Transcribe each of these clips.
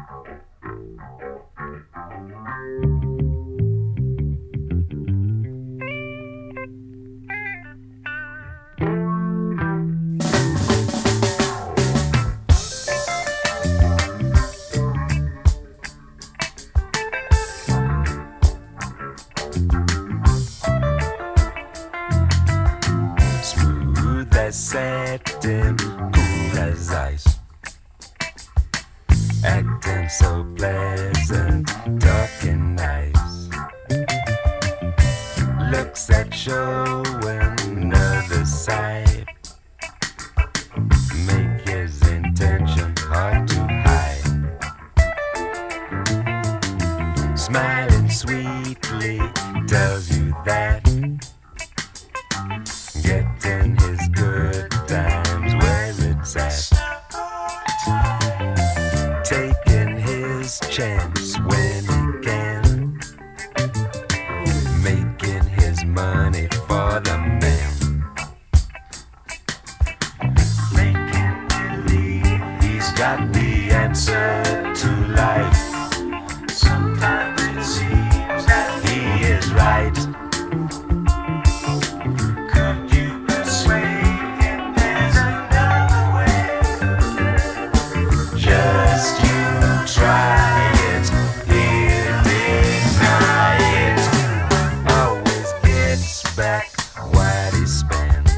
Smooth as satin, cool as ice, acting so pleasant, talking nice. Looks that show another side, make his intention hard to hide. Smiling sweetly tells you that getting his good times where it's at. Taking his chance when he can, making his money for the man. Making believe he's got the answer to life. Sometimes it seems that he is right. Back what he spends,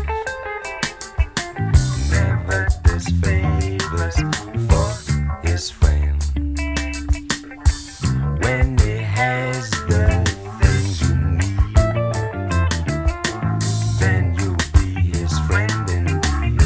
never does favors for his friend. When he has the things you need, then you'll be his friend indeed.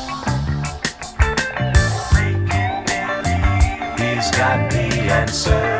Got the answer.